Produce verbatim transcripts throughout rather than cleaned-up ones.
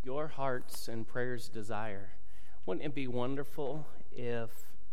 your heart's and prayer's desire. Wouldn't it be wonderful if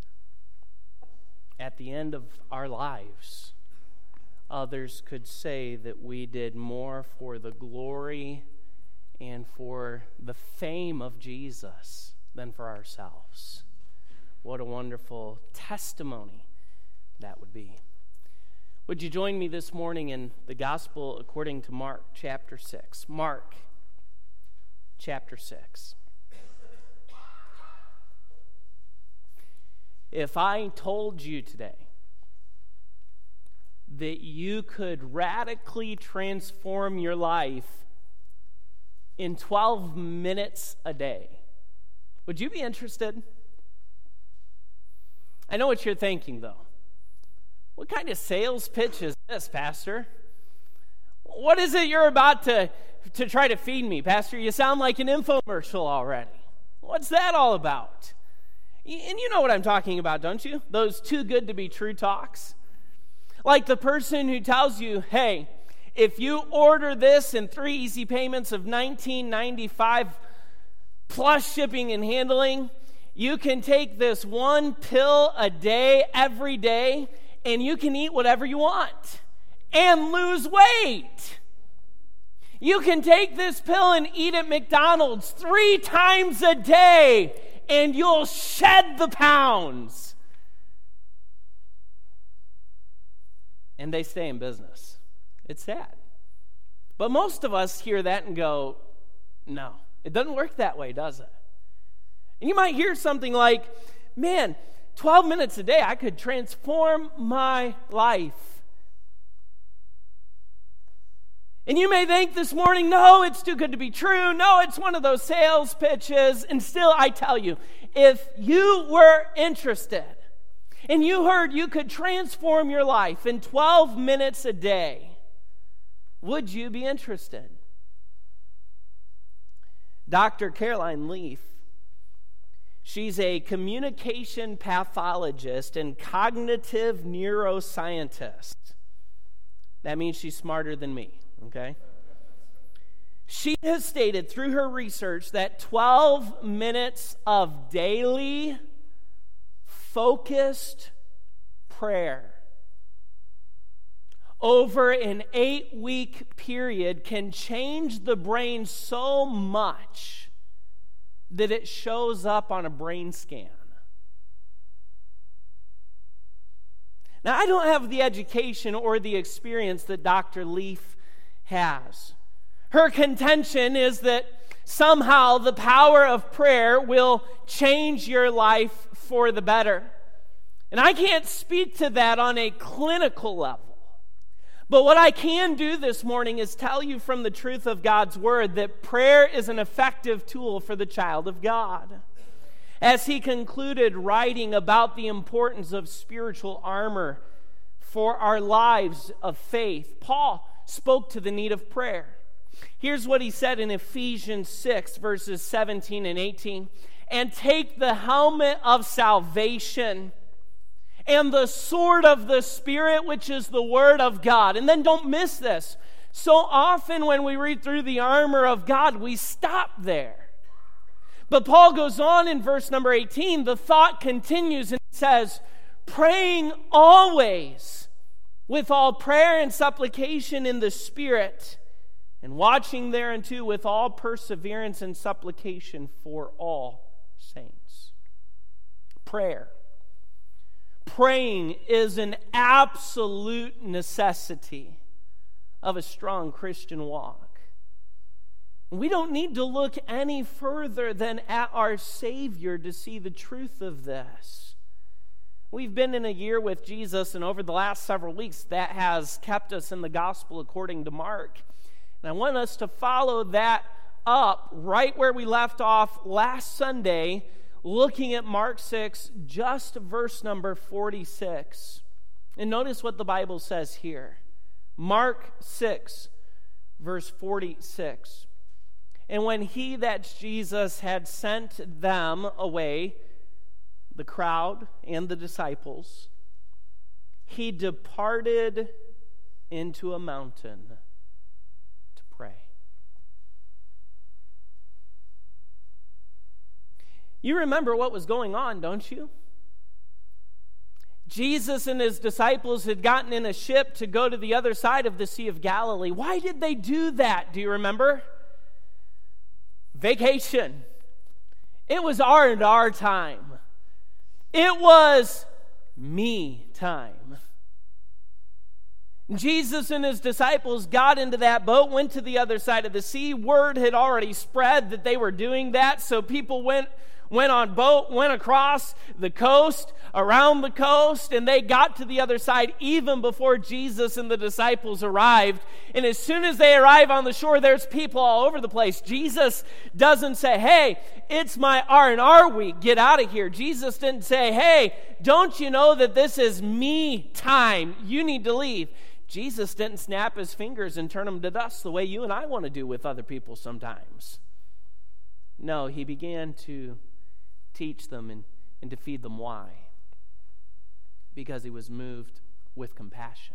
at the end of our lives, others could say that we did more for the glory and for the fame of Jesus than for ourselves? What a wonderful testimony that would be. Would you join me this morning in the Gospel according to Mark chapter six? Mark chapter six. If I told you today that you could radically transform your life in twelve minutes a day, would you be interested? I know what you're thinking, though. What kind of sales pitch is this, Pastor? What is it you're about to, to try to feed me, Pastor? You sound like an infomercial already. What's that all about? And you know what I'm talking about, don't you? Those too good to be true talks. Like the person who tells you, hey, if you order this in three easy payments of nineteen ninety-five plus shipping and handling, you can take this one pill a day, every day, and you can eat whatever you want and lose weight. You can take this pill and eat at McDonald's three times a day, and you'll shed the pounds. And they stay in business. It's sad. But most of us hear that and go, no, it doesn't work that way, does it? And you might hear something like, man, twelve minutes a day, I could transform my life. And you may think this morning, no, it's too good to be true. No, it's one of those sales pitches. And still, I tell you, if you were interested and you heard you could transform your life in twelve minutes a day, would you be interested? Doctor Caroline Leaf, she's a communication pathologist and cognitive neuroscientist. That means she's smarter than me, okay? She has stated through her research that twelve minutes of daily, focused prayer over an eight-week period can change the brain so much that it shows up on a brain scan. Now, I don't have the education or the experience that Doctor Leaf has. Her contention is that somehow the power of prayer will change your life for the better. And I can't speak to that on a clinical level. But what I can do this morning is tell you from the truth of God's Word that prayer is an effective tool for the child of God. As he concluded writing about the importance of spiritual armor for our lives of faith, Paul spoke to the need of prayer. Here's what he said in Ephesians six, verses seventeen and eighteen. And take the helmet of salvation and the sword of the Spirit, which is the Word of God. And then don't miss this. So often when we read through the armor of God, we stop there. But Paul goes on in verse number eighteen. The thought continues and says, praying always with all prayer and supplication in the Spirit, and watching thereunto with all perseverance and supplication for all saints. Prayer. Praying is an absolute necessity of a strong Christian walk. We don't need to look any further than at our Savior to see the truth of this. We've been in a year with Jesus, and over the last several weeks, that has kept us in the gospel according to Mark. And I want us to follow that up right where we left off last Sunday, looking at Mark six, just verse number forty-six. And notice what the Bible says here. Mark six, verse forty-six. And when he, that's Jesus, had sent them away, the crowd and the disciples, he departed into a mountain to pray. You remember what was going on, don't you? Jesus and his disciples had gotten in a ship to go to the other side of the Sea of Galilee. Why did they do that? Do you remember? Vacation. It was R and R time. It was me time. Jesus and his disciples got into that boat, went to the other side of the sea. Word had already spread that they were doing that, so people went went on boat, went across the coast, around the coast, and they got to the other side even before Jesus and the disciples arrived. And as soon as they arrive on the shore, there's people all over the place. Jesus doesn't say, hey, it's my R and R week, get out of here. Jesus didn't say, hey, don't you know that this is me time, you need to leave. Jesus didn't snap his fingers and turn them to dust the way you and I want to do with other people sometimes. No, he began to teach them and, and to feed them. Why? Because he was moved with compassion.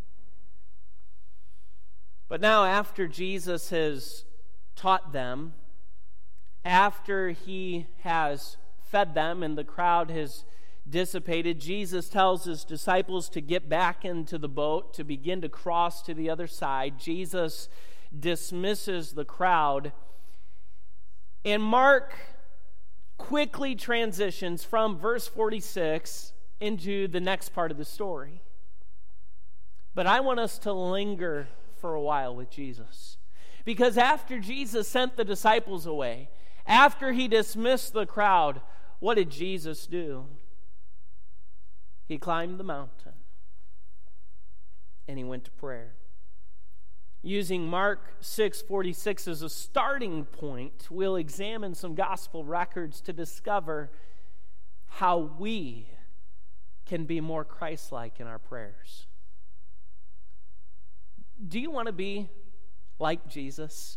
But now, after Jesus has taught them, after he has fed them and the crowd has dissipated, Jesus tells his disciples to get back into the boat, to begin to cross to the other side. Jesus dismisses the crowd, and Mark quickly transitions from verse forty-six into the next part of the story. But I want us to linger for a while with Jesus, because after Jesus sent the disciples away, after he dismissed the crowd, what did Jesus do? He climbed the mountain and he went to prayer. Using Mark six forty-six as a starting point, we'll examine some gospel records to discover how we can be more Christ-like in our prayers. Do you want to be like Jesus?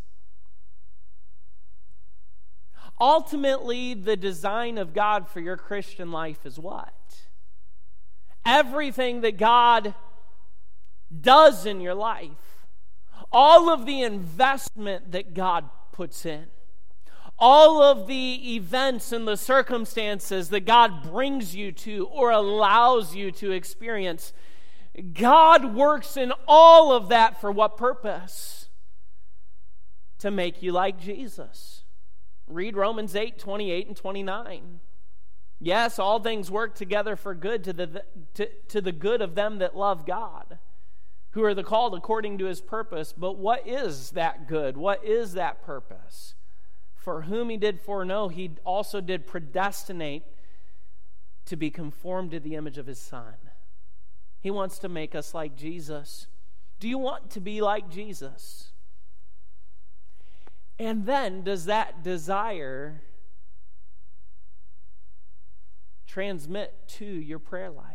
Ultimately, the design of God for your Christian life is what? Everything that God does in your life, all of the investment that God puts in, all of the events and the circumstances that God brings you to or allows you to experience, God works in all of that for what purpose? To make you like Jesus. Read Romans eight, twenty-eight and twenty-nine. Yes, all things work together for good to the, to, to the good of them that love God, who are the called according to his purpose. But what is that good? What is that purpose? For whom he did foreknow, he also did predestinate to be conformed to the image of his Son. He wants to make us like Jesus. Do you want to be like Jesus? And then, does that desire transmit to your prayer life?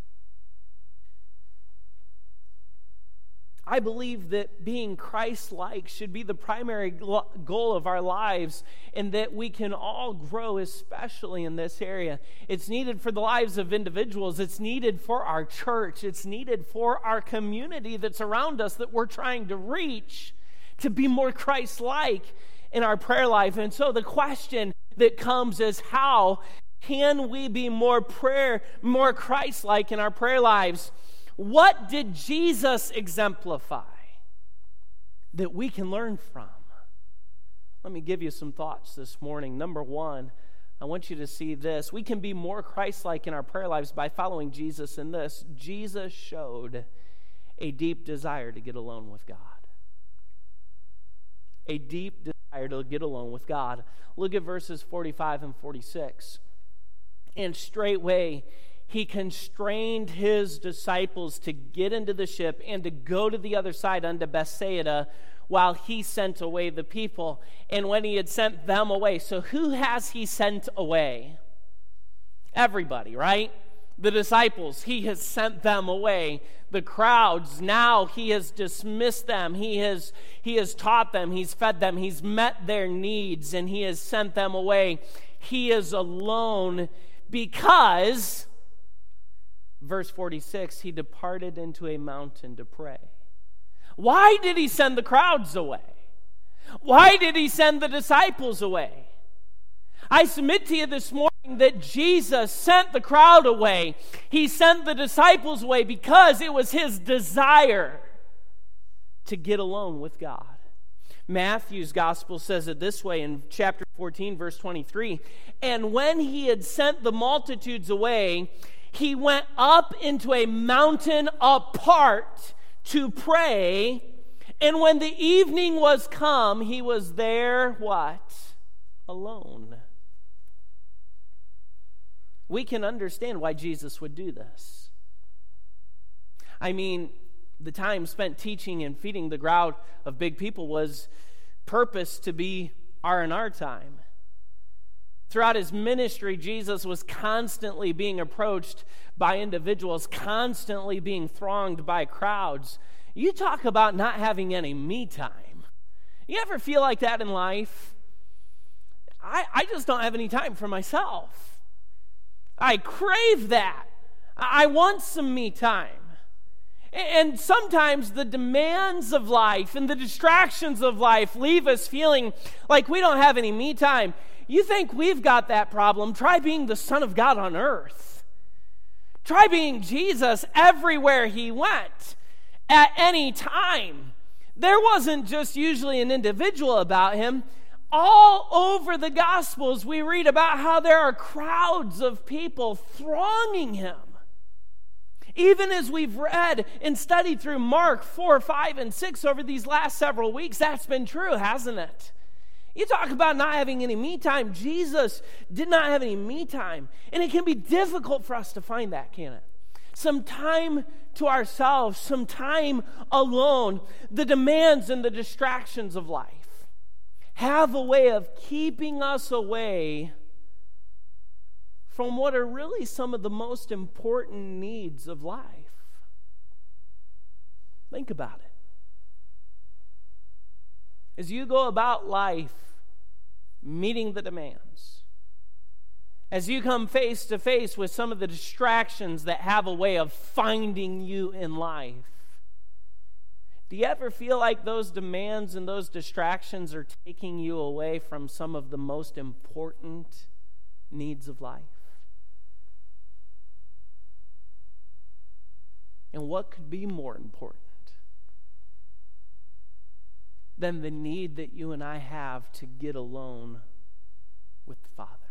I believe that being Christ-like should be the primary goal of our lives, and that we can all grow, especially in this area. It's needed for the lives of individuals. It's needed for our church. It's needed for our community that's around us that we're trying to reach, to be more Christ-like in our prayer life. And so the question that comes is, how can we be more prayer, more Christ-like in our prayer lives? What did Jesus exemplify that we can learn from? Let me give you some thoughts this morning. Number one, I want you to see this. We can be more Christ-like in our prayer lives by following Jesus in this. Jesus showed a deep desire to get alone with God. A deep desire to get alone with God. Look at verses forty-five and forty-six. And straightway he constrained his disciples to get into the ship and to go to the other side unto Bethsaida while he sent away the people. And when he had sent them away, so who has he sent away? Everybody, right? The disciples, he has sent them away. The crowds, now he has dismissed them. He has, he has taught them. He's fed them. He's met their needs, and he has sent them away. He is alone because, verse forty-six, he departed into a mountain to pray. Why did he send the crowds away? Why did he send the disciples away? I submit to you this morning that Jesus sent the crowd away. He sent the disciples away because it was his desire to get alone with God. Matthew's gospel says it this way in chapter fourteen, verse twenty-three. And when he had sent the multitudes away, he went up into a mountain apart to pray. And when the evening was come, he was there, what? Alone. We can understand why Jesus would do this. I mean, the time spent teaching and feeding the crowd of big people was purposed to be R and R time. Throughout his ministry, Jesus was constantly being approached by individuals, constantly being thronged by crowds. You talk about not having any me time. You ever feel like that in life? I, I just don't have any time for myself. I crave that. I want some me time. And sometimes the demands of life and the distractions of life leave us feeling like we don't have any me time. You think we've got that problem? Try being the Son of God on earth. Try being Jesus everywhere he went, at any time. There wasn't just usually an individual about him. All over the Gospels, we read about how there are crowds of people thronging him. Even as we've read and studied through Mark four, five, and six over these last several weeks, that's been true, hasn't it? You talk about not having any me time. Jesus did not have any me time. And it can be difficult for us to find that, can't it? Some time to ourselves, some time alone. The demands and the distractions of life have a way of keeping us away from what are really some of the most important needs of life. Think about it. As you go about life meeting the demands, as you come face to face with some of the distractions that have a way of finding you in life, do you ever feel like those demands and those distractions are taking you away from some of the most important needs of life? And what could be more important than the need that you and I have to get alone with the Father?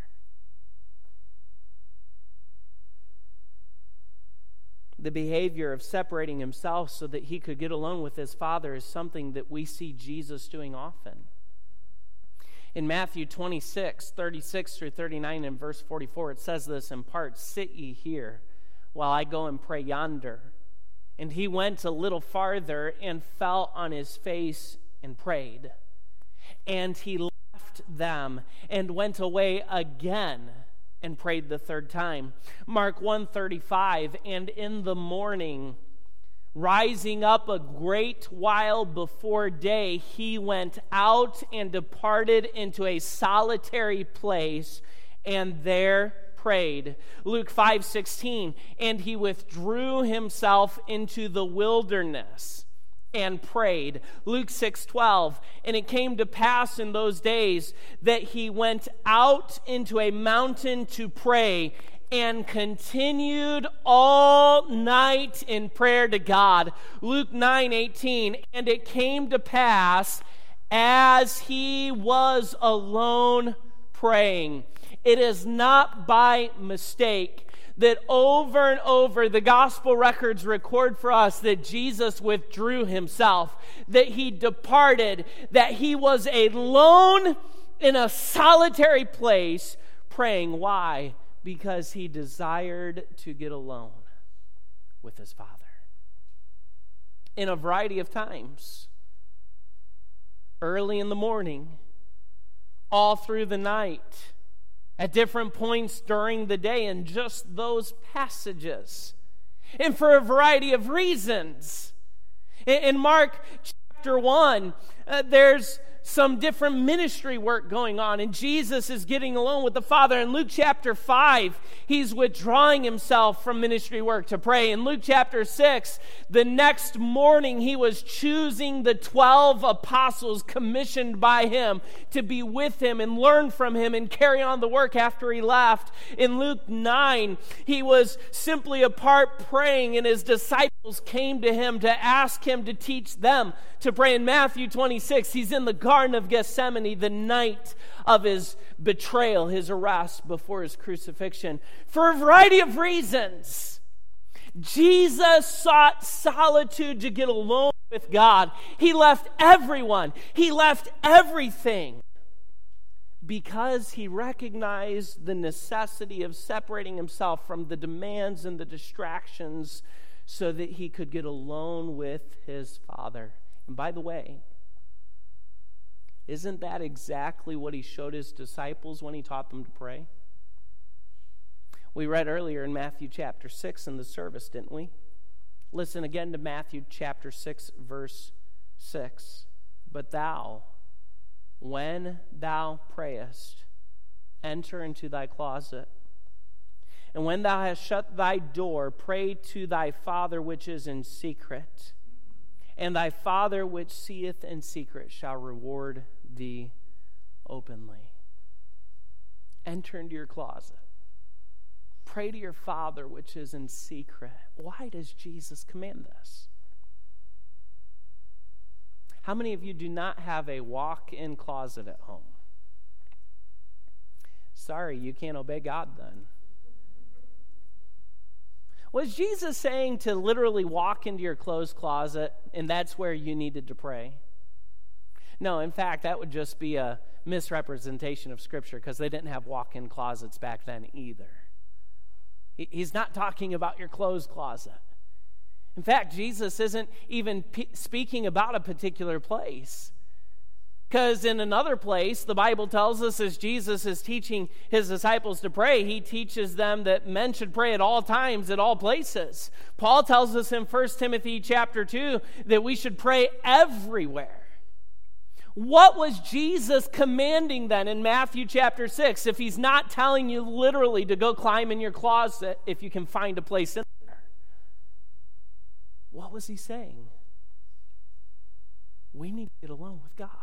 The behavior of separating himself so that he could get alone with his Father is something that we see Jesus doing often. In Matthew twenty-six, thirty-six through thirty-nine and verse forty-four, it says this in part, "Sit ye here while I go and pray yonder." And he went a little farther and fell on his face and prayed. And he left them and went away again and prayed the third time. Mark one thirty-five, "And in the morning, rising up a great while before day, he went out and departed into a solitary place, and there prayed." Luke five sixteen, "And he withdrew himself into the wilderness and prayed." Luke six twelve, "And it came to pass in those days that he went out into a mountain to pray and continued all night in prayer to God." Luke nine eighteen, "And it came to pass as he was alone praying." It is not by mistake that over and over the gospel records record for us that Jesus withdrew himself, that he departed, that he was alone in a solitary place praying. Why? Because he desired to get alone with his Father. In a variety of times, early in the morning, all through the night, at different points during the day, in just those passages, and for a variety of reasons. In Mark chapter one, uh, there's some different ministry work going on, and Jesus is getting alone with the Father. In Luke chapter five, he's withdrawing himself from ministry work to pray. In Luke chapter six, the next morning he was choosing the twelve apostles commissioned by him to be with him and learn from him and carry on the work after he left. In Luke nine, he was simply apart praying, and his disciples came to him to ask him to teach them to pray. In Matthew twenty-six, he's in the Garden of Gethsemane the night of his betrayal, his arrest before his crucifixion. For a variety of reasons, Jesus sought solitude to get alone with God. He left everyone. He left everything because he recognized the necessity of separating himself from the demands and the distractions so that he could get alone with his Father. And by the way, isn't that exactly what he showed his disciples when he taught them to pray? We read earlier in Matthew chapter six in the service, didn't we? Listen again to Matthew chapter six, verse six. But thou, when thou prayest, enter into thy closet. And when thou hast shut thy door, pray to thy Father which is in secret. And thy Father which seeth in secret shall reward thee openly. Enter into your closet. Pray to your Father which is in secret. Why does Jesus command this? How many of you do not have a walk-in closet at home? Sorry, you can't obey God then. Was Jesus saying to literally walk into your clothes closet and that's where you needed to pray? No, in fact, that would just be a misrepresentation of Scripture because they didn't have walk-in closets back then either. He's not talking about your clothes closet. In fact, Jesus isn't even p- speaking about a particular place. Because in another place, the Bible tells us as Jesus is teaching his disciples to pray, he teaches them that men should pray at all times, at all places. Paul tells us in First Timothy chapter two that we should pray everywhere. What was Jesus commanding then in Matthew chapter six if he's not telling you literally to go climb in your closet if you can find a place in there? What was he saying? We need to get alone with God.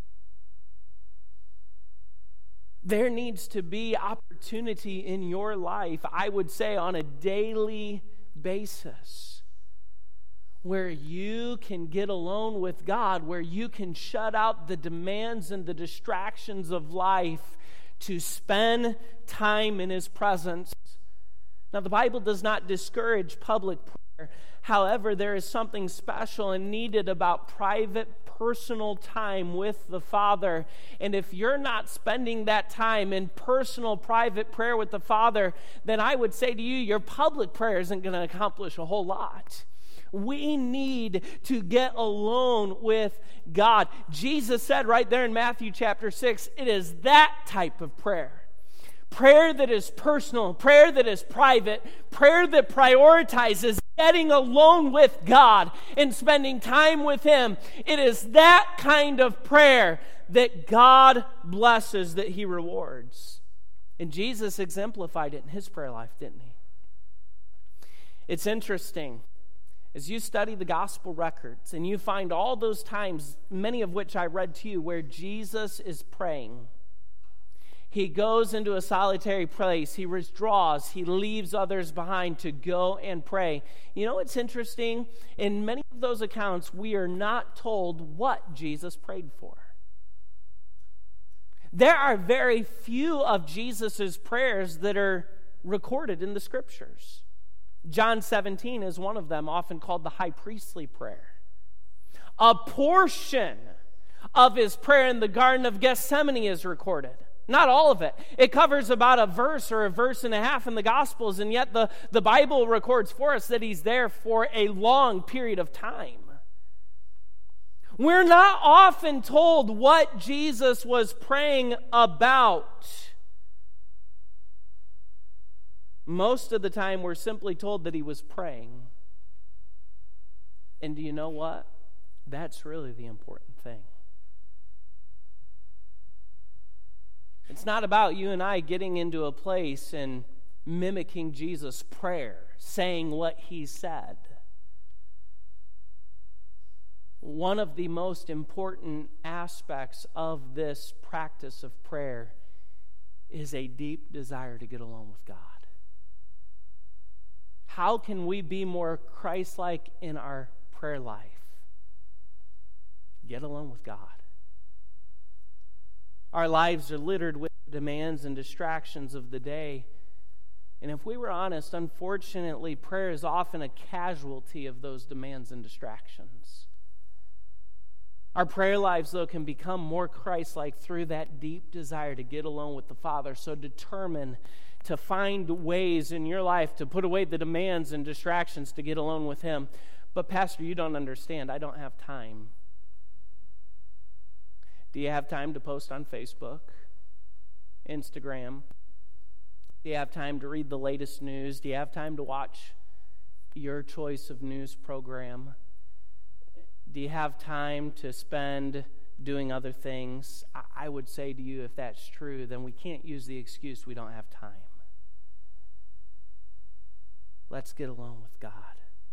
There needs to be opportunity in your life, I would say on a daily basis, where you can get alone with God, where you can shut out the demands and the distractions of life to spend time in his presence. Now, the Bible does not discourage public prayer. However, there is something special and needed about private, personal time with the Father. And if you're not spending that time in personal, private prayer with the Father, then I would say to you, your public prayer isn't going to accomplish a whole lot. We need to get alone with God. Jesus said right there in Matthew chapter six, it is that type of prayer. Prayer that is personal, prayer that is private, prayer that prioritizes getting alone with God and spending time with him. It is that kind of prayer that God blesses, that he rewards. And Jesus exemplified it in his prayer life, didn't he? It's interesting. As you study the gospel records and you find all those times, many of which I read to you, where Jesus is praying, he goes into a solitary place, he withdraws, he leaves others behind to go and pray. You know what's interesting? In many of those accounts, we are not told what Jesus prayed for. There are very few of Jesus' prayers that are recorded in the Scriptures. John seventeen is one of them, often called the high priestly prayer. A portion of his prayer in the Garden of Gethsemane is recorded. Not all of it. It covers about a verse or a verse and a half in the Gospels, and yet the, the Bible records for us that he's there for a long period of time. We're not often told what Jesus was praying about. Most of the time, we're simply told that he was praying. And do you know what? That's really the important thing. It's not about you and I getting into a place and mimicking Jesus' prayer, saying what he said. One of the most important aspects of this practice of prayer is a deep desire to get along with God. How can we be more Christ-like in our prayer life? Get alone with God. Our lives are littered with demands and distractions of the day. And if we were honest, unfortunately, prayer is often a casualty of those demands and distractions. Our prayer lives, though, can become more Christ-like through that deep desire to get alone with the Father. So determine to find ways in your life to put away the demands and distractions to get alone with Him. But Pastor, you don't understand. I don't have time. Do you have time to post on Facebook, Instagram? Do you have time to read the latest news? Do you have time to watch your choice of news program? Do you have time to spend doing other things? I would say to you, if that's true, then we can't use the excuse we don't have time. Let's get alone with God.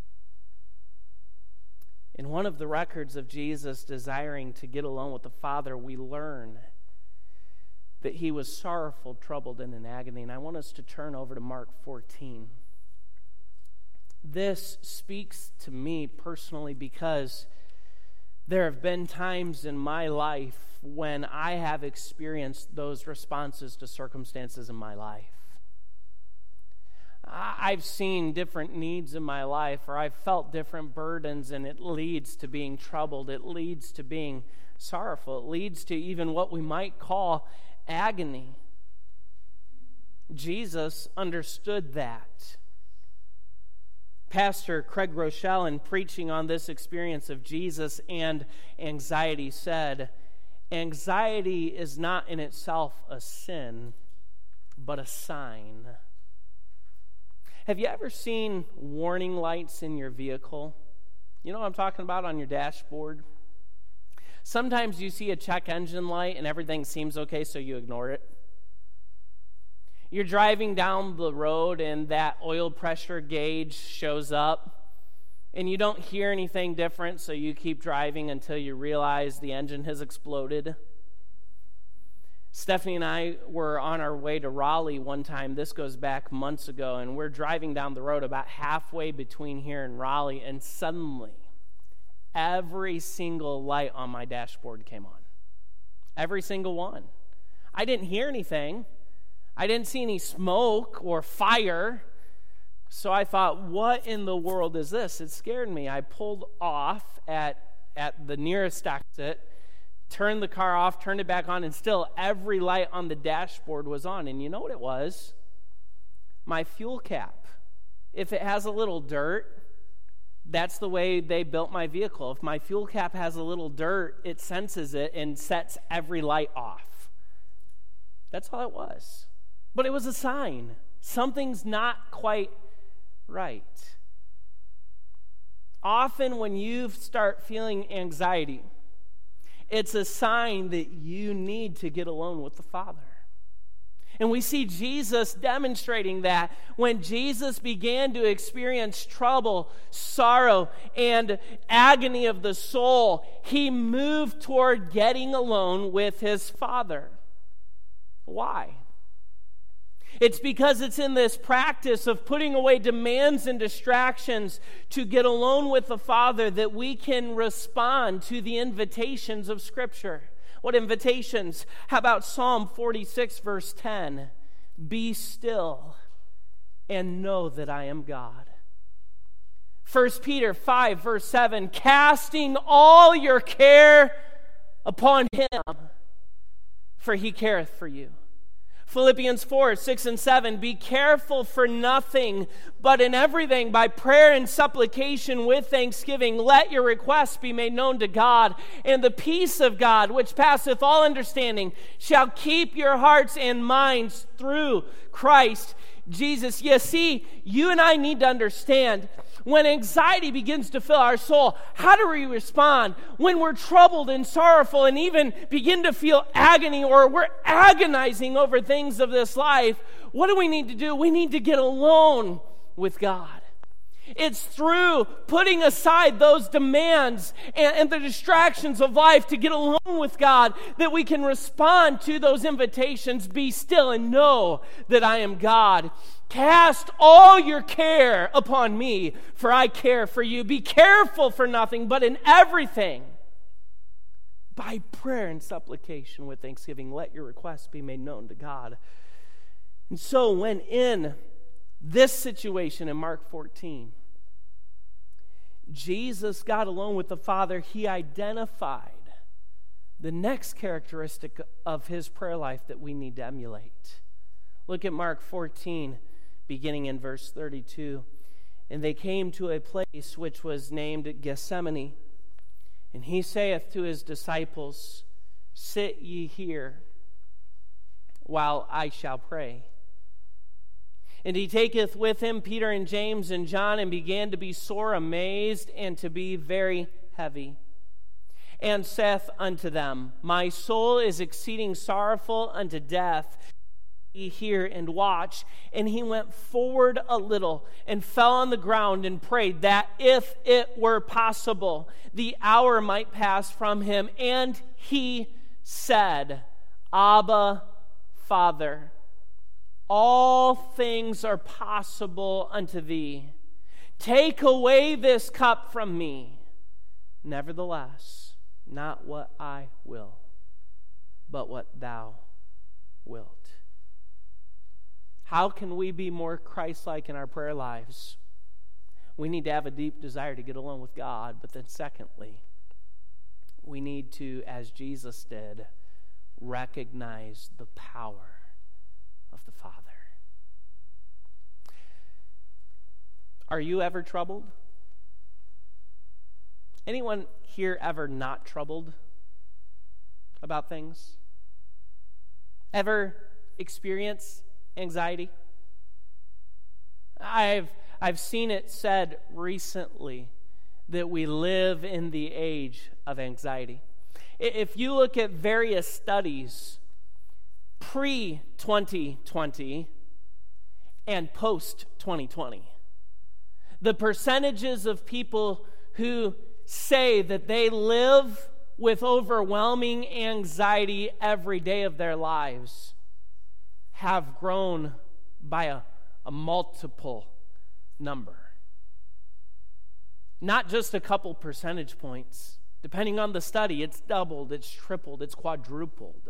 In one of the records of Jesus desiring to get alone with the Father, we learn that he was sorrowful, troubled, and in agony. And I want us to turn over to Mark fourteen. This speaks to me personally because there have been times in my life when I have experienced those responses to circumstances in my life. I've seen different needs in my life, or I've felt different burdens, and it leads to being troubled. It leads to being sorrowful. It leads to even what we might call agony. Jesus understood that. Pastor Craig Rochelle, in preaching on this experience of Jesus and anxiety, said, "Anxiety is not in itself a sin, but a sign." Have you ever seen warning lights in your vehicle? You know what I'm talking about on your dashboard? Sometimes you see a check engine light and everything seems okay, so you ignore it. You're driving down the road and that oil pressure gauge shows up and you don't hear anything different, so you keep driving until you realize the engine has exploded. Stephanie and I were on our way to Raleigh one time. This goes back months ago, and we're driving down the road about halfway between here and Raleigh, and suddenly every single light on my dashboard came on. Every single one. I didn't hear anything. I didn't see any smoke or fire. So I thought, what in the world is this? It scared me. I pulled off at, at the nearest exit, turned the car off, turned it back on, and still every light on the dashboard was on. And you know what it was? My fuel cap. If it has a little dirt, that's the way they built my vehicle. If my fuel cap has a little dirt, it senses it and sets every light off. That's all it was. But it was a sign. Something's not quite right. Often when you start feeling anxiety, it's a sign that you need to get alone with the Father. And we see Jesus demonstrating that when Jesus began to experience trouble, sorrow, and agony of the soul, he moved toward getting alone with his Father. Why? It's because it's in this practice of putting away demands and distractions to get alone with the Father that we can respond to the invitations of Scripture. What invitations? How about Psalm forty-six, verse ten? Be still and know that I am God. First Peter five, verse seven, casting all your care upon him, for he careth for you. Philippians four, six, and seven, be careful for nothing, but in everything by prayer and supplication with thanksgiving, let your requests be made known to God, and the peace of God, which passeth all understanding, shall keep your hearts and minds through Christ Jesus. You see, you and I need to understand when anxiety begins to fill our soul, how do we respond? When we're troubled and sorrowful and even begin to feel agony, or we're agonizing over things of this life, what do we need to do? We need to get alone with God. It's through putting aside those demands and, and the distractions of life to get alone with God that we can respond to those invitations. Be still and know that I am God. Cast all your care upon me, for I care for you. Be careful for nothing, but in everything, by prayer and supplication with thanksgiving, let your requests be made known to God. And so when in this situation in Mark fourteen, Jesus got alone with the Father, he identified the next characteristic of his prayer life that we need to emulate. Look at Mark fourteen, beginning in verse thirty-two. And they came to a place which was named Gethsemane. And he saith to his disciples, sit ye here, while I shall pray. And he taketh with him Peter and James and John, and began to be sore amazed, and to be very heavy. And saith unto them, my soul is exceeding sorrowful unto death. Ye hear and watch. And he went forward a little, and fell on the ground, and prayed that if it were possible, the hour might pass from him. And he said, Abba, Father, all things are possible unto thee. Take away this cup from me. Nevertheless, not what I will, but what thou wilt. How can we be more Christ-like in our prayer lives? We need to have a deep desire to get alone with God. But then secondly, we need to, as Jesus did, recognize the power of the Father. Are you ever troubled? Anyone here ever not troubled about things? Ever experience anxiety? I've I've seen it said recently that we live in the age of anxiety. If you look at various studies pre twenty twenty and post twenty twenty, the percentages of people who say that they live with overwhelming anxiety every day of their lives have grown by a, a multiple number. Not just a couple percentage points. Depending on the study, it's doubled, it's tripled, it's quadrupled.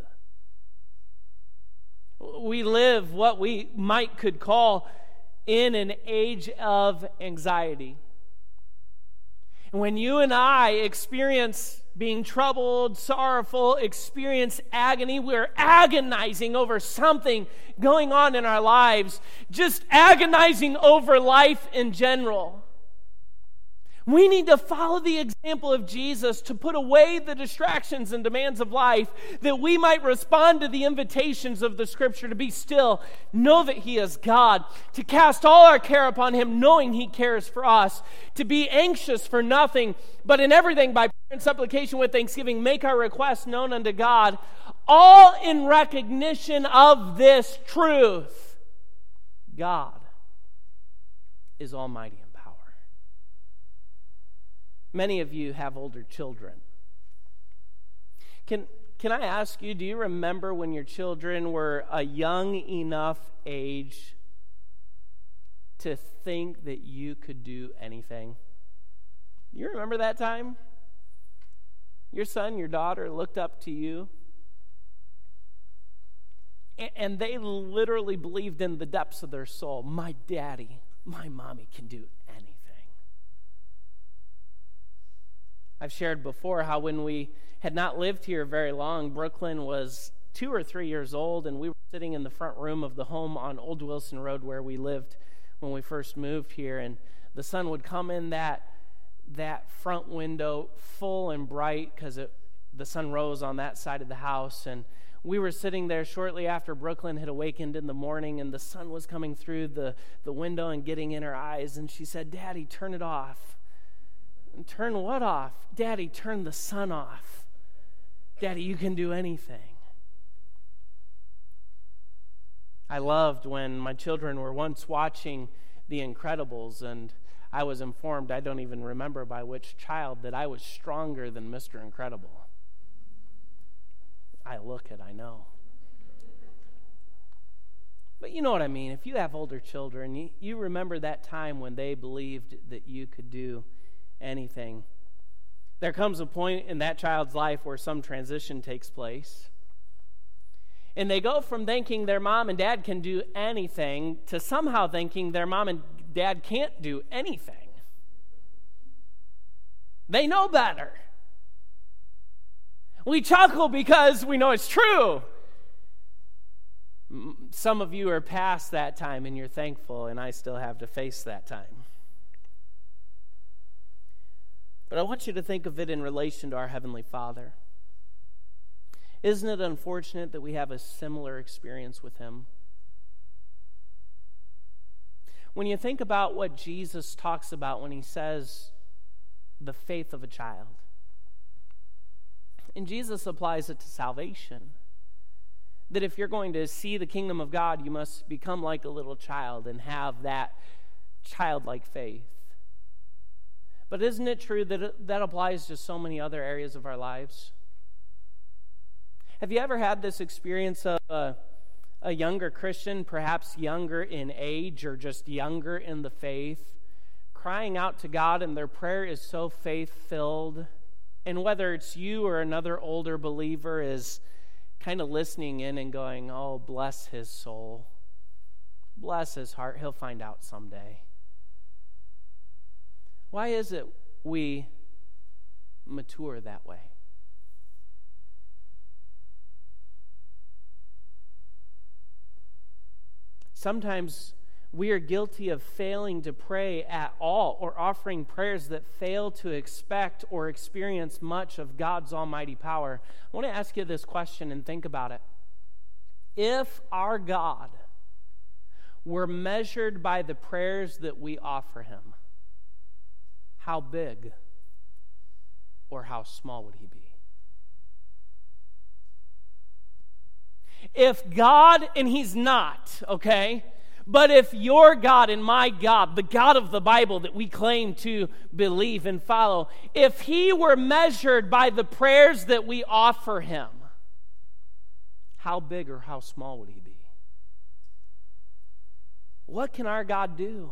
We live what we might could call in an age of anxiety. And when you and I experience being troubled, sorrowful, experience agony, we're agonizing over something going on in our lives, just agonizing over life in general. We need to follow the example of Jesus to put away the distractions and demands of life, that we might respond to the invitations of the Scripture to be still, know that He is God, to cast all our care upon Him, knowing He cares for us, to be anxious for nothing, but in everything by prayer and supplication with thanksgiving, make our requests known unto God, all in recognition of this truth. God is almighty. Many of you have older children. Can, can I ask you, do you remember when your children were a young enough age to think that you could do anything? You remember that time? Your son, your daughter looked up to you, and they literally believed in the depths of their soul, my daddy, my mommy can do anything. I've shared before how when we had not lived here very long, Brooklyn was two or three years old, and we were sitting in the front room of the home on Old Wilson Road where we lived when we first moved here, and the sun would come in that that front window full and bright because the sun rose on that side of the house, and we were sitting there shortly after Brooklyn had awakened in the morning, and the sun was coming through the, the window and getting in her eyes, and she said, "Daddy, turn it off." And turn what off? "Daddy, turn the sun off. Daddy, you can do anything." I loved when my children were once watching The Incredibles, and I was informed, I don't even remember by which child, that I was stronger than Mister Incredible. I look it, I know. But you know what I mean. If you have older children, you, you remember that time when they believed that you could do anything. There comes a point in that child's life where some transition takes place. And they go from thinking their mom and dad can do anything to somehow thinking their mom and dad can't do anything. They know better. We chuckle because we know it's true. Some of you are past that time and you're thankful, and I still have to face that time. But I want you to think of it in relation to our Heavenly Father. Isn't it unfortunate that we have a similar experience with Him? When you think about what Jesus talks about when He says the faith of a child, and Jesus applies it to salvation, that if you're going to see the kingdom of God, you must become like a little child and have that childlike faith. But isn't it true that it, that applies to so many other areas of our lives? Have you ever had this experience of a, a younger Christian, perhaps younger in age or just younger in the faith, crying out to God, and their prayer is so faith-filled, and whether it's you or another older believer is kind of listening in and going, "Oh, bless his soul. Bless his heart. He'll find out someday." Why is it we mature that way? Sometimes we are guilty of failing to pray at all, or offering prayers that fail to expect or experience much of God's almighty power. I want to ask you this question and think about it. If our God were measured by the prayers that we offer Him, how big or how small would He be? If God, and He's not, okay, but if your God and my God, the God of the Bible that we claim to believe and follow, if He were measured by the prayers that we offer Him, how big or how small would He be? What can our God do?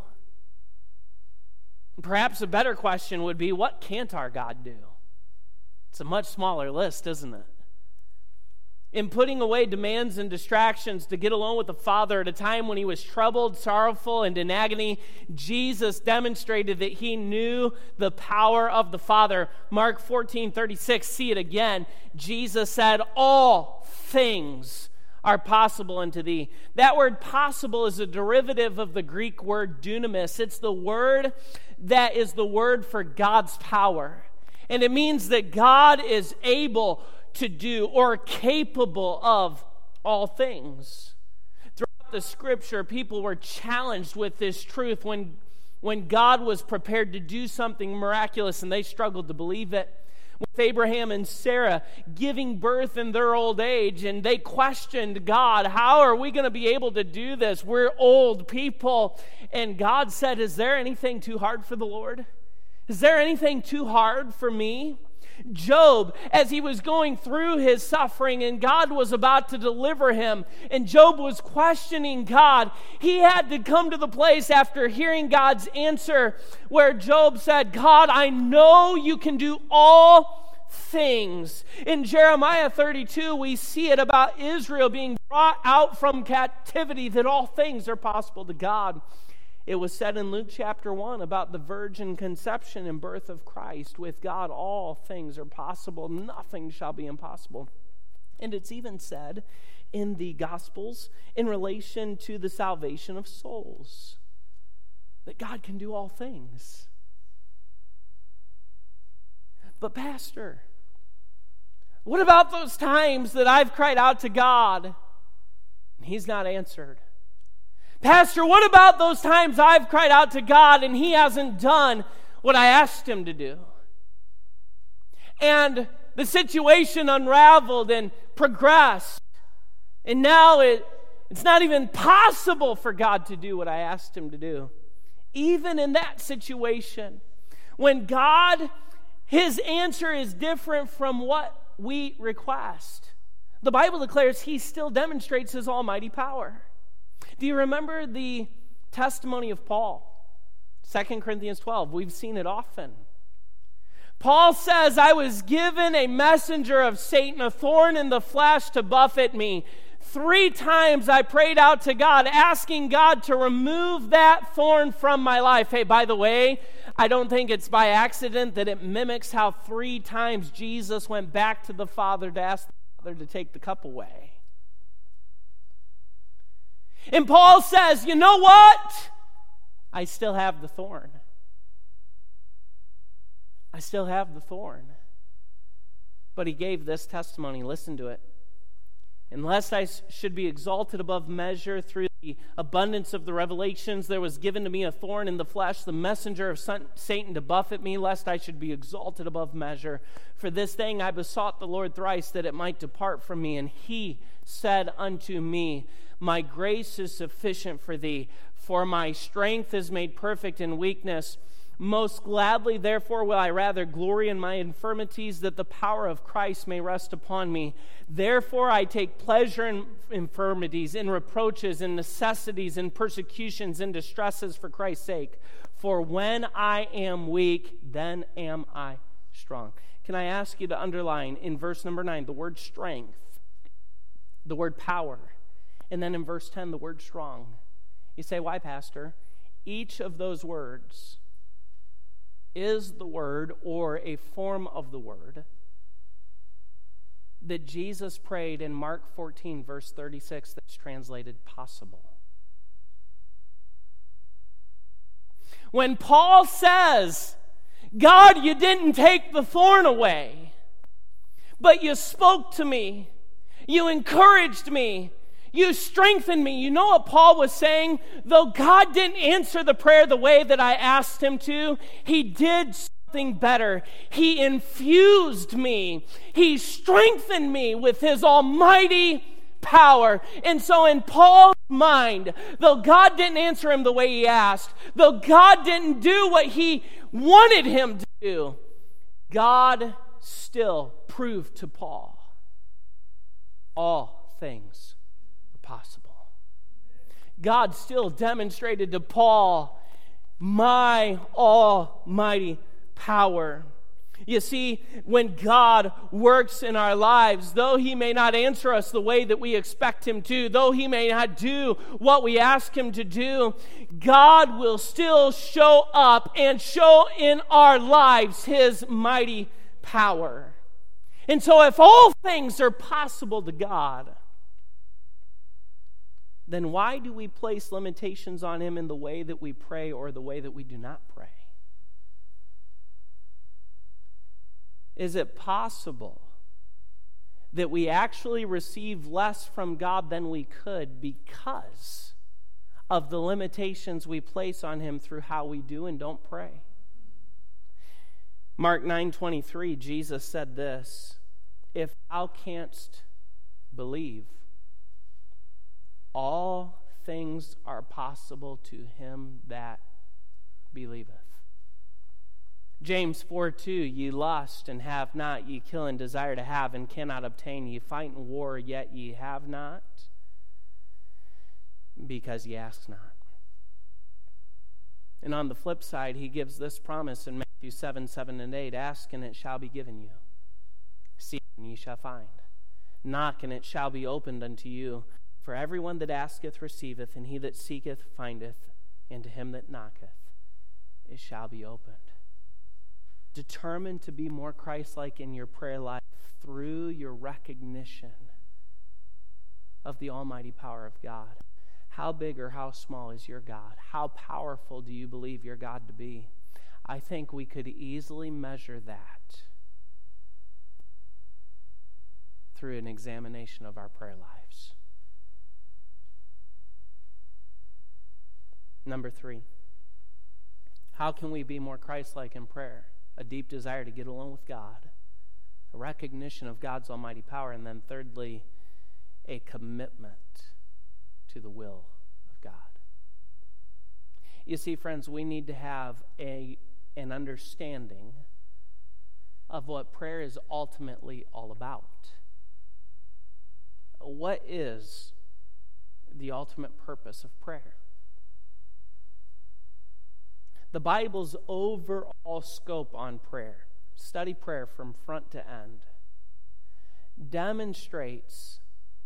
Perhaps a better question would be, what can't our God do? It's a much smaller list, isn't it? In putting away demands and distractions to get alone with the Father at a time when He was troubled, sorrowful, and in agony, Jesus demonstrated that He knew the power of the Father. Mark fourteen thirty-six, see it again. Jesus said, "All things are possible unto thee." That word possible is a derivative of the Greek word dunamis. It's the word that is the word for God's power. And it means that God is able to do or capable of all things. Throughout the Scripture, people were challenged with this truth when, when God was prepared to do something miraculous and they struggled to believe it. With Abraham and Sarah giving birth in their old age, and they questioned God, "How are we going to be able to do this? We're old people." And God said, "Is there anything too hard for the Lord? Is there anything too hard for me?" Job, as he was going through his suffering and God was about to deliver him, and Job was questioning God, he had to come to the place after hearing God's answer where Job said, "God, I know you can do all things." In Jeremiah thirty-two, we see it about Israel being brought out from captivity, that all things are possible to God. It was said in Luke chapter one about the virgin conception and birth of Christ. With God, all things are possible. Nothing shall be impossible. And it's even said in the Gospels in relation to the salvation of souls that God can do all things. But Pastor, What about those times that I've cried out to God and He's not answered? Pastor, what about those times I've cried out to God and He hasn't done what I asked Him to do? And the situation unraveled and progressed. And now it, it's not even possible for God to do what I asked Him to do. Even in that situation, when God, His answer is different from what we request, the Bible declares He still demonstrates His almighty power. Do you remember the testimony of Paul? Second Corinthians twelve. We've seen it often. Paul says, I was given a messenger of Satan, a thorn in the flesh to buffet me. Three times I prayed out to God, asking God to remove that thorn from my life. Hey, by the way, I don't think it's by accident that it mimics how three times Jesus went back to the Father to ask the Father to take the cup away. And Paul says, you know what? I still have the thorn. I still have the thorn. But he gave this testimony. Listen to it. Unless I should be exalted above measure through the abundance of the revelations, there was given to me a thorn in the flesh, the messenger of Satan to buffet me, lest I should be exalted above measure. For this thing I besought the Lord thrice, that it might depart from me. And He said unto me, my grace is sufficient for thee, for my strength is made perfect in weakness. Most gladly, therefore, will I rather glory in my infirmities, that the power of Christ may rest upon me. Therefore, I take pleasure in infirmities, in reproaches, in necessities, in persecutions, in distresses for Christ's sake. For when I am weak, then am I strong. Can I ask you to underline in verse number nine the word strength, the word power, and then in verse ten the word strong? You say, why, Pastor? Each of those words is the word or a form of the word that Jesus prayed in Mark fourteen, verse thirty-six, that's translated possible. When Paul says, God, you didn't take the thorn away, but you spoke to me, you encouraged me, you strengthened me. You know what Paul was saying? Though God didn't answer the prayer the way that I asked Him to, He did something better. He infused me. He strengthened me with His almighty power. And so in Paul's mind, though God didn't answer him the way he asked, though God didn't do what he wanted him to do, God still proved to Paul all things possible. God still demonstrated to Paul my almighty power. You see, when God works in our lives, though He may not answer us the way that we expect Him to, though He may not do what we ask Him to do, God will still show up and show in our lives His mighty power. And so if all things are possible to God, then why do we place limitations on Him in the way that we pray or the way that we do not pray? Is it possible that we actually receive less from God than we could because of the limitations we place on Him through how we do and don't pray? Mark nine twenty-three, Jesus said this, if thou canst believe, all things are possible to him that believeth. James four two, ye lust and have not, ye kill and desire to have and cannot obtain, ye fight in war, yet ye have not, because ye ask not. And on the flip side, he gives this promise in Matthew seven, seven and eight, ask and it shall be given you. Seek and ye shall find. Knock and it shall be opened unto you. For everyone that asketh receiveth, and he that seeketh findeth, and to him that knocketh it shall be opened. Determined to be more Christ-like in your prayer life through your recognition of the almighty power of God. How big or how small is your God? How powerful do you believe your God to be? I think we could easily measure that through an examination of our prayer lives. Number three, how can we be more Christ-like in prayer? A deep desire to get alone with God, a recognition of God's almighty power, and then thirdly, a commitment to the will of God. You see, friends, we need to have a, an understanding of what prayer is ultimately all about. What is the ultimate purpose of prayer? The Bible's overall scope on prayer, study prayer from front to end, demonstrates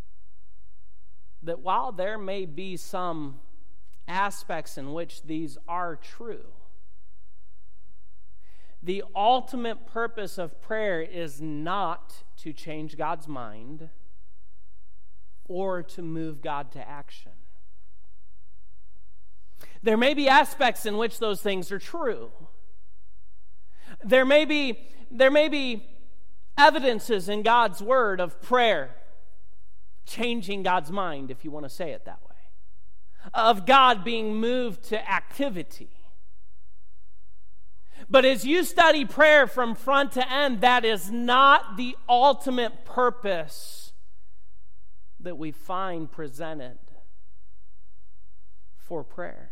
that while there may be some aspects in which these are true, the ultimate purpose of prayer is not to change God's mind or to move God to action. There may be aspects in which those things are true. There may be, there may be evidences in God's word of prayer changing God's mind, if you want to say it that way, of God being moved to activity. But as you study prayer from front to end, that is not the ultimate purpose that we find presented for prayer.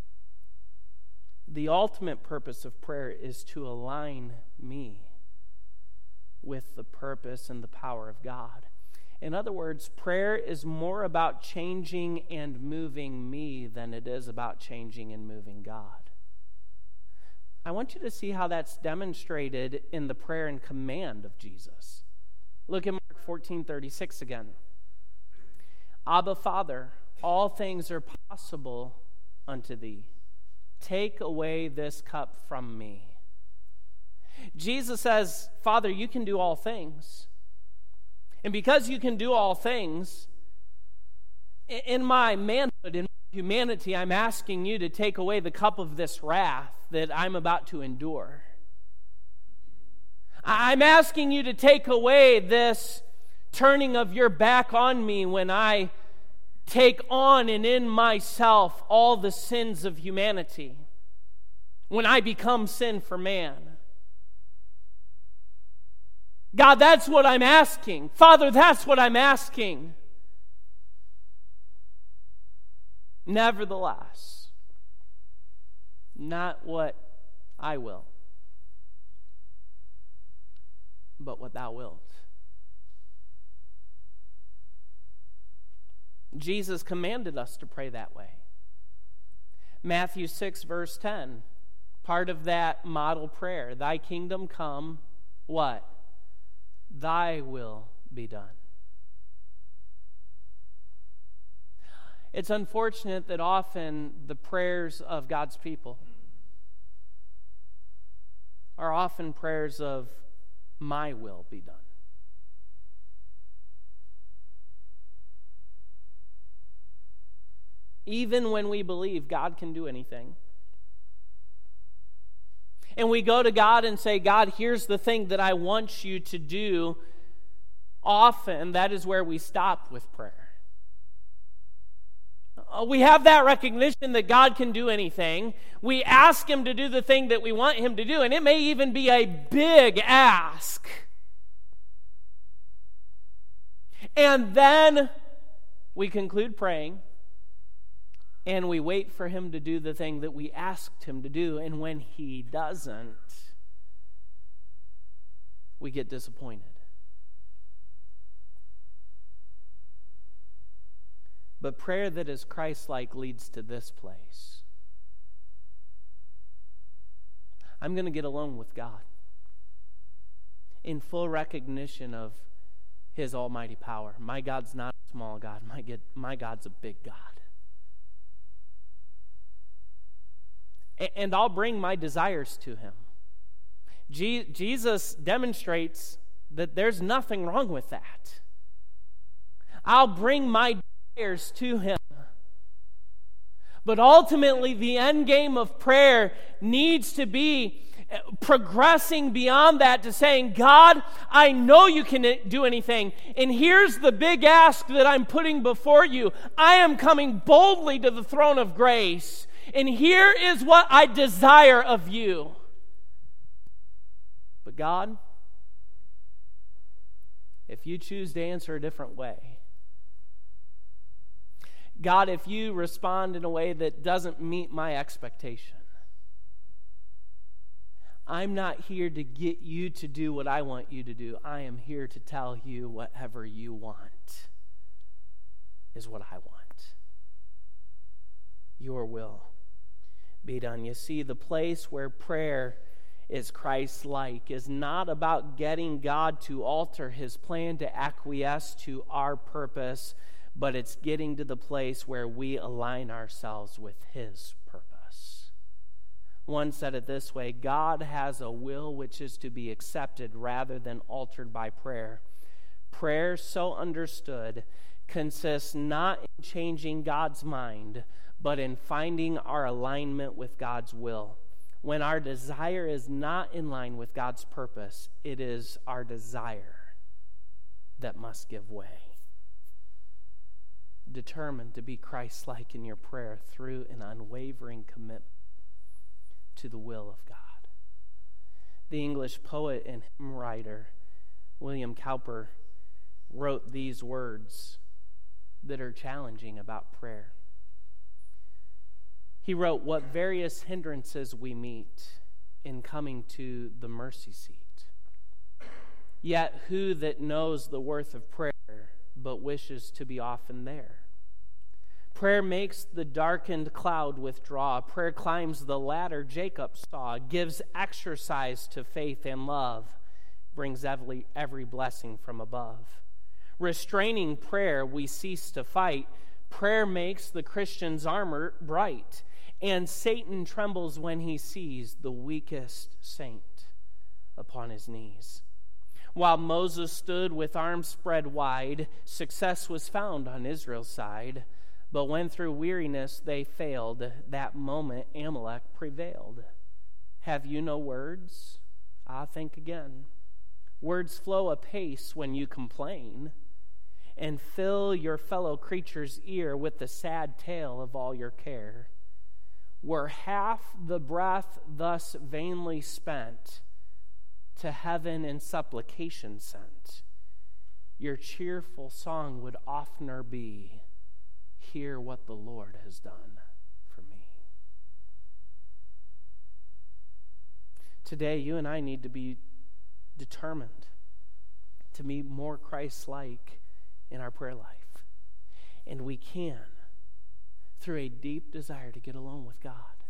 The ultimate purpose of prayer is to align me with the purpose and the power of God. In other words, prayer is more about changing and moving me than it is about changing and moving God. I want you to see how that's demonstrated in the prayer and command of Jesus. Look at Mark fourteen thirty-six again. Abba, Father, all things are possible unto thee. Take away this cup from me. Jesus says, Father, you can do all things. And because you can do all things, in my manhood, in my humanity, I'm asking you to take away the cup of this wrath that I'm about to endure. I'm asking you to take away this turning of your back on me when I take on and in myself all the sins of humanity, when I become sin for man. God, that's what I'm asking. Father, that's what I'm asking. Nevertheless, not what I will, but what thou wilt. Jesus commanded us to pray that way. Matthew six, verse ten, part of that model prayer, thy kingdom come, what? Thy will be done. It's unfortunate that often the prayers of God's people are often prayers of my will be done. Even when we believe God can do anything, and we go to God and say, God, here's the thing that I want you to do, often that is where we stop with prayer. We have that recognition that God can do anything. We ask Him to do the thing that we want Him to do, and it may even be a big ask. And then we conclude praying, and we wait for Him to do the thing that we asked Him to do, and when He doesn't, we get disappointed. But prayer that is Christ-like leads to this place. I'm going to get alone with God in full recognition of His almighty power. My God's not a small God. My, God, my God's a big God. And I'll bring my desires to Him. Je- Jesus demonstrates that there's nothing wrong with that. I'll bring my desires to Him. But ultimately, the end game of prayer needs to be progressing beyond that to saying, God, I know you can do anything, and here's the big ask that I'm putting before you. I am coming boldly to the throne of grace, and here is what I desire of you. But God, if you choose to answer a different way, God, if you respond in a way that doesn't meet my expectation, I'm not here to get you to do what I want you to do. I am here to tell you whatever you want is what I want. Your will be done. You see, the place where prayer is Christ-like is not about getting God to alter his plan to acquiesce to our purpose, but it's getting to the place where we align ourselves with his purpose. One said it this way: God has a will which is to be accepted rather than altered by prayer. Prayer, so understood, consists not in changing God's mind, but in finding our alignment with God's will. When our desire is not in line with God's purpose, it is our desire that must give way. Determined to be Christ-like in your prayer through an unwavering commitment to the will of God. The English poet and hymn writer William Cowper wrote these words that are challenging about prayer. He wrote, "What various hindrances we meet in coming to the mercy seat. Yet who that knows the worth of prayer but wishes to be often there? Prayer makes the darkened cloud withdraw. Prayer climbs the ladder Jacob saw, gives exercise to faith and love, brings every, every blessing from above. Restraining prayer, we cease to fight. Prayer makes the Christian's armor bright, and Satan trembles when he sees the weakest saint upon his knees. While Moses stood with arms spread wide, success was found on Israel's side. But when through weariness they failed, that moment Amalek prevailed. Have you no words? Ah, think again. Words flow apace when you complain, and fill your fellow creature's ear with the sad tale of all your care. Were half the breath thus vainly spent, to heaven in supplication sent, your cheerful song would oftener be, hear what the Lord has done for me. Today, you and I need to be determined to be more Christ-like in our prayer life. And we can through a deep desire to get alone with God,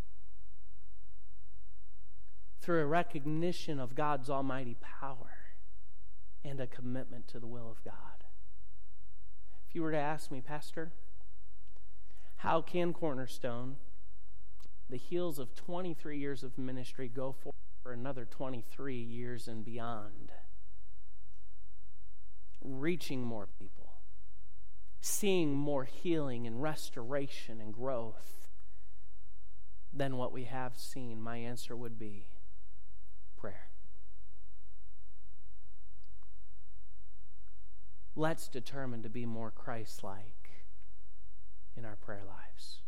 through a recognition of God's almighty power and a commitment to the will of God. If you were to ask me, Pastor, how can Cornerstone, the heels of twenty-three years of ministry, go forward for another twenty-three years and beyond, reaching more people, seeing more healing and restoration and growth than what we have seen? My answer would be prayer. Let's determine to be more Christ-like in our prayer lives.